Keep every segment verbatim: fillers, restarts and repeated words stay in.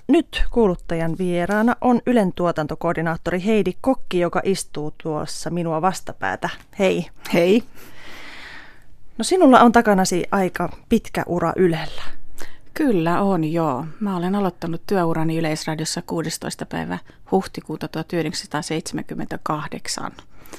nyt kuuluttajan vieraana on Ylen tuotantokoordinaattori Heidi Kokki, joka istuu tuossa minua vastapäätä. Hei. Hei. No sinulla on takanasi aika pitkä ura Ylellä. Kyllä on, joo. Mä olen aloittanut työurani Yleisradiossa kuudestoista päivä huhtikuuta tuhatyhdeksänsataaseitsemänkymmentäkahdeksan.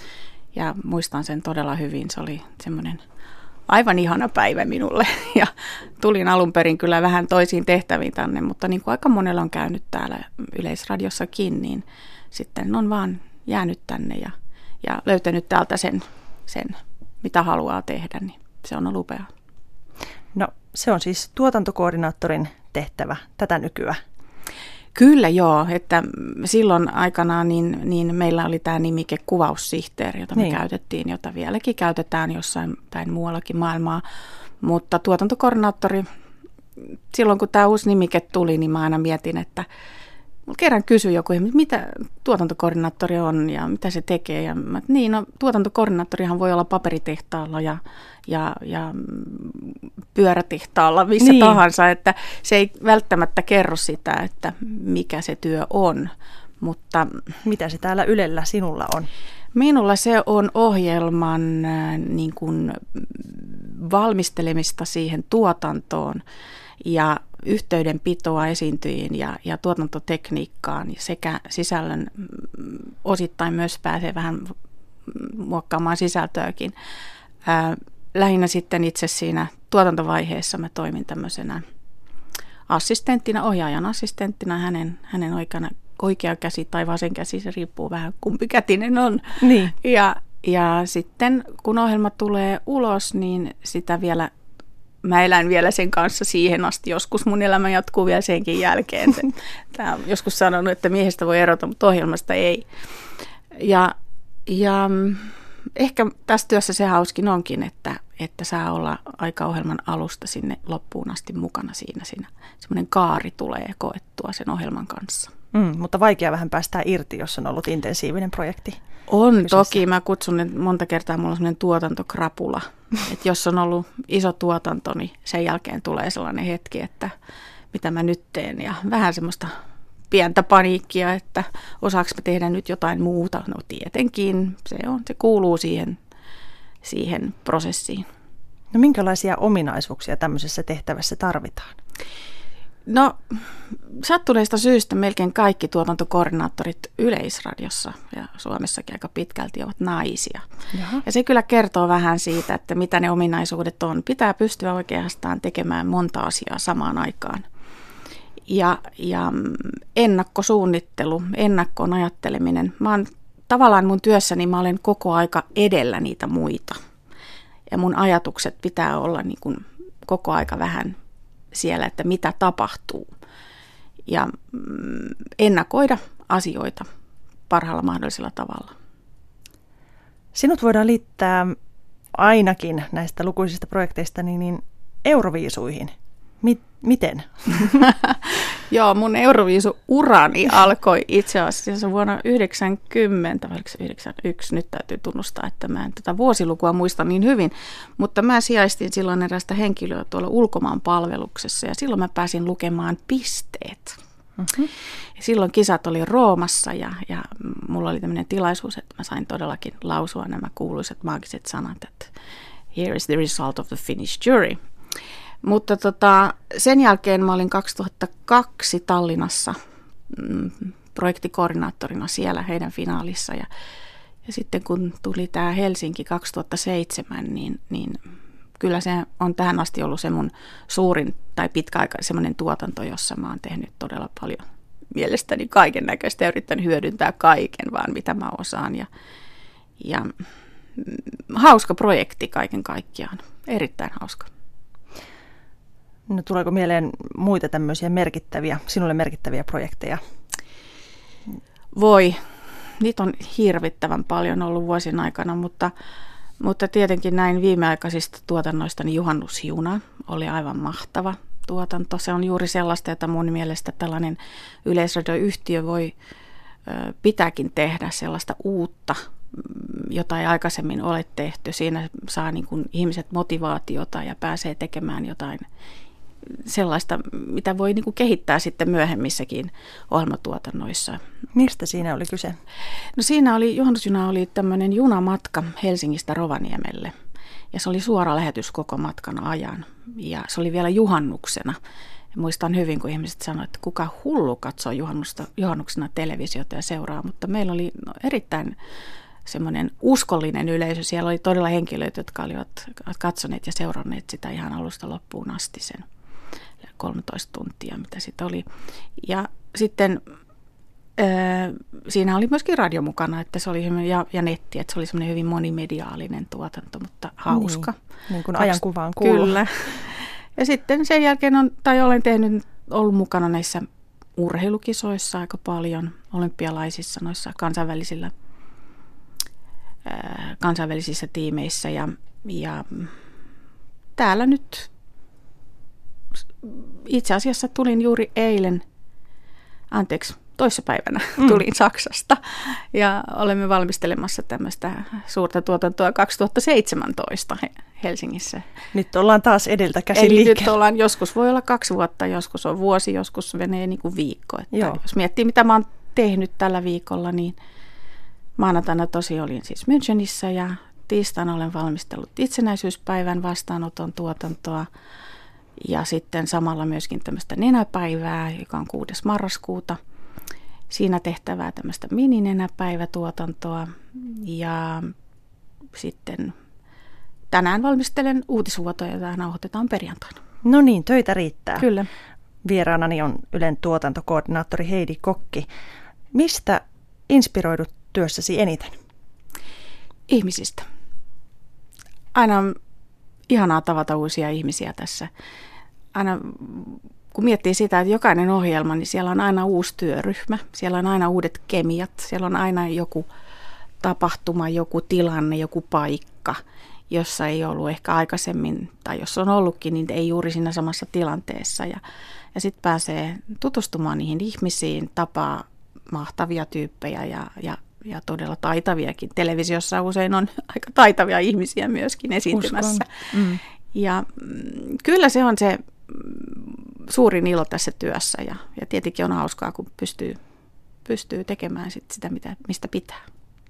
Ja muistan sen todella hyvin. Se oli semmoinen aivan ihana päivä minulle. Ja tulin alun perin kyllä vähän toisiin tehtäviin tänne, mutta niin kuin aika monella on käynyt täällä Yleisradiossakin, niin sitten on vaan jäänyt tänne ja, ja löytänyt täältä sen, sen, mitä haluaa tehdä, niin se on ollut upea. No se on siis tuotantokoordinaattorin tehtävä tätä nykyään. Kyllä joo, että silloin aikanaan niin, niin meillä oli tämä nimike kuvaussihteeri, jota me niin. käytettiin, jota vieläkin käytetään jossain päin muuallakin maailmaa. Mutta tuotantokoordinaattori, silloin kun tämä uusi nimike tuli, niin mä aina mietin, että kerran kysyi joku, mitä tuotantokoordinaattori on ja mitä se tekee. Ja mä, niin, no, tuotantokoordinaattorihan voi olla paperitehtaalla ja, ja, ja pyörätehtaalla, missä niin. tahansa. Että se ei välttämättä kerro sitä, että mikä se työ on. Mutta mitä se täällä Ylellä sinulla on? Minulla se on ohjelman niin kuin, valmistelemista siihen tuotantoon ja yhteydenpitoa esiintyjiin ja, ja tuotantotekniikkaan sekä sisällön osittain myös pääsee vähän muokkaamaan sisältöäkin. Ää, lähinnä sitten itse siinä tuotantovaiheessa mä toimin tämmöisenä assistenttina, ohjaajan assistenttina, hänen, hänen oikeana, oikea käsi tai vasen käsi, se riippuu vähän kumpi kätinen on. Niin. Ja, ja sitten kun ohjelma tulee ulos, niin sitä vielä mä elän vielä sen kanssa siihen asti. Joskus mun elämä jatkuu vielä senkin jälkeen. Tämä on joskus sanonut, että miehestä voi erota, mutta ohjelmasta ei. Ja, ja ehkä tässä työssä se hauskin onkin, että, että saa olla aika ohjelman alusta sinne loppuun asti mukana siinä. siinä. Semmoinen kaari tulee koettua sen ohjelman kanssa. Mm, mutta vaikea vähän päästää irti, jos on ollut intensiivinen projekti. On kyseessä. Toki. Mä kutsun, että monta kertaa mulla on semmoinen tuotantokrapula. Että jos on ollut iso tuotanto, niin sen jälkeen tulee sellainen hetki, että mitä mä nyt teen. Ja vähän semmoista pientä paniikkia, että osaanko mä tehdä nyt jotain muuta. No tietenkin, se, on, se kuuluu siihen, siihen prosessiin. No minkälaisia ominaisuuksia tämmöisessä tehtävässä tarvitaan? No sattuneesta syystä melkein kaikki tuotantokoordinaattorit Yleisradiossa ja Suomessakin aika pitkälti ovat naisia. Jaha. Ja se kyllä kertoo vähän siitä, että mitä ne ominaisuudet on. Pitää pystyä oikeastaan tekemään monta asiaa samaan aikaan. Ja, ja ennakkosuunnittelu, ennakkoon ajatteleminen. Mä oon, tavallaan mun työssäni mä olen koko aika edellä niitä muita. Ja mun ajatukset pitää olla niin kuin koko aika vähän siellä, että mitä tapahtuu ja ennakoida asioita parhaalla mahdollisella tavalla. Sinut voidaan liittää ainakin näistä lukuisista projekteista niin, niin Euroviisuihin. Mi- miten? Joo, mun Euroviisu-urani alkoi itse asiassa vuonna yhdeksänkymmentä, vai yhdeksänkymmentäyksi, nyt täytyy tunnustaa, että mä en tätä vuosilukua muista niin hyvin, mutta mä sijaistin silloin erästä henkilöä tuolla ulkomaan palveluksessa ja silloin mä pääsin lukemaan pisteet. Mm-hmm. Ja silloin kisat oli Roomassa ja, ja mulla oli tämmöinen tilaisuus, että mä sain todellakin lausua nämä kuuluisat maagiset sanat, että here is the result of the Finnish jury. Mutta tota, sen jälkeen mä olin kaksituhattakaksi Tallinnassa mm, projektikoordinaattorina siellä heidän finaalissa. Ja, ja sitten kun tuli tämä Helsinki kaksituhattaseitsemän, niin, niin kyllä se on tähän asti ollut se mun suurin tai pitkäaikainen semmoinen tuotanto, jossa mä oon tehnyt todella paljon mielestäni kaiken näköistä ja yrittänyt hyödyntää kaiken vaan mitä mä osaan. Ja, ja mm, hauska projekti kaiken kaikkiaan, erittäin hauska. No, tuleeko mieleen muita tämmöisiä merkittäviä, sinulle merkittäviä projekteja? Voi. Niitä on hirvittävän paljon ollut vuosien aikana, mutta, mutta tietenkin näin viimeaikaisista tuotannoista niin Juhannusjuna oli aivan mahtava tuotanto. Se on juuri sellaista, että mun mielestä tällainen yleisradioyhtiö voi ö, pitääkin tehdä sellaista uutta, jota ei aikaisemmin ole tehty. Siinä saa niin kuin ihmiset motivaatiota ja pääsee tekemään jotain sellaista, mitä voi niin kuin kehittää sitten myöhemmissäkin ohjelmatuotannoissa. Mistä siinä oli kyse? No siinä oli, juhannusjuna oli tämmöinen junamatka Helsingistä Rovaniemelle. Ja se oli suora lähetys koko matkan ajan. Ja se oli vielä juhannuksena. Ja muistan hyvin, kun ihmiset sanoivat, että kuka hullu katsoo juhannuksena televisiota ja seuraa. Mutta meillä oli no, erittäin semmoinen uskollinen yleisö. Siellä oli todella henkilöitä, jotka olivat katsoneet ja seuranneet sitä ihan alusta loppuun asti sen kolmetoista tuntia, mitä sitä oli. Ja sitten äh, siinä oli myöskin radio mukana, että se oli ja, ja netti, että se oli semmoinen hyvin monimediaalinen tuotanto, mutta hauska. Niin, niin kuin ajankuvaan kuuluu. Kyllä. Ja sitten sen jälkeen on, tai olen tehnyt, ollut mukana näissä urheilukisoissa aika paljon, olympialaisissa, noissa kansainvälisillä, äh, kansainvälisissä tiimeissä ja, ja täällä nyt itse asiassa tulin juuri eilen, anteeksi, toissapäivänä mm. tulin Saksasta ja olemme valmistelemassa tämmöistä suurta tuotantoa kaksituhattaseitsemäntoista Helsingissä. Nyt ollaan taas edeltä käsin Eli liikkeellä. nyt ollaan, joskus voi olla kaksi vuotta, joskus on vuosi, joskus menee niin kuin viikko. Että jos miettii, mitä mä oon tehnyt tällä viikolla, niin maanantaina tosi olin siis Münchenissä ja tiistaina olen valmistellut itsenäisyyspäivän vastaanoton tuotantoa. Ja sitten samalla myöskin tämmöistä nenäpäivää, joka on kuudes marraskuuta. Siinä tehtävää tämmöistä mininenäpäivätuotantoa. Ja sitten tänään valmistelen uutisvuotoja, jota nauhoitetaan perjantaina. No niin, töitä riittää. Kyllä. Vieraanani on Ylen tuotantokoordinaattori Heidi Kokki. Mistä inspiroidut työssäsi eniten? Ihmisistä. Aina on ihanaa tavata uusia ihmisiä tässä. Aina kun miettii sitä, että jokainen ohjelma, niin siellä on aina uusi työryhmä, siellä on aina uudet kemiat, siellä on aina joku tapahtuma, joku tilanne, joku paikka, jossa ei ollut ehkä aikaisemmin, tai jos on ollutkin, niin ei juuri siinä samassa tilanteessa. Ja, ja sitten pääsee tutustumaan niihin ihmisiin, tapaa mahtavia tyyppejä ja, ja, ja todella taitaviakin. Televisiossa usein on aika taitavia ihmisiä myöskin esiintymässä. Mm. Ja mm, kyllä se on se suurin ilo tässä työssä ja, ja tietenkin on hauskaa, kun pystyy, pystyy tekemään sit sitä, mitä, mistä pitää.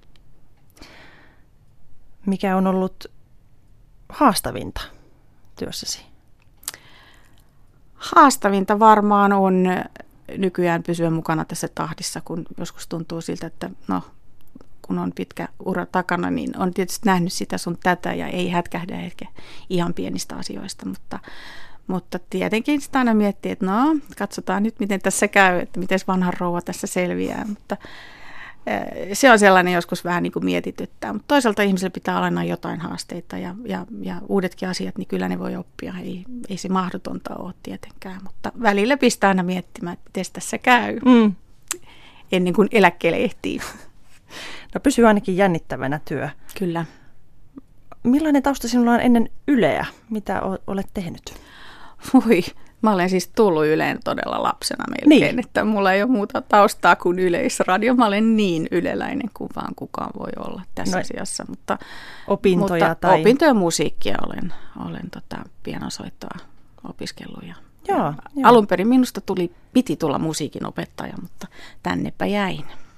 Mikä on ollut haastavinta työssäsi? Haastavinta varmaan on nykyään pysyä mukana tässä tahdissa, kun joskus tuntuu siltä, että no, kun on pitkä ura takana, niin on tietysti nähnyt sitä sun tätä ja ei hätkähdä ehkä ihan pienistä asioista, mutta Mutta tietenkin sitä aina miettii, että no, katsotaan nyt, miten tässä käy, että miten vanha rouva tässä selviää. Mutta se on sellainen joskus vähän niin kuin mietityttää. Mutta toisaalta ihmisellä pitää olla aina jotain haasteita ja, ja, ja uudetkin asiat, niin kyllä ne voi oppia. Ei, ei se mahdotonta ole tietenkään, mutta välillä pistää aina miettimään, että miten tässä käy mm. ennen kuin eläkkeelle ehtii. No pysyy ainakin jännittävänä työ. Kyllä. Millainen tausta sinulla on ennen Yleä? Mitä olet tehnyt? Voi, mä olen siis tullut Yleen todella lapsena melkein, niin. Että mulla ei ole muuta taustaa kuin Yleisradio. Mä olen niin yleläinen kuin vaan kukaan voi olla tässä no, asiassa. Mutta, opintoja mutta tai... opintoja musiikkia olen, olen tota pianosoittoa opiskellut. Ja, joo, ja joo. Alun perin minusta tuli, piti tulla musiikin opettaja, mutta tännepä jäin.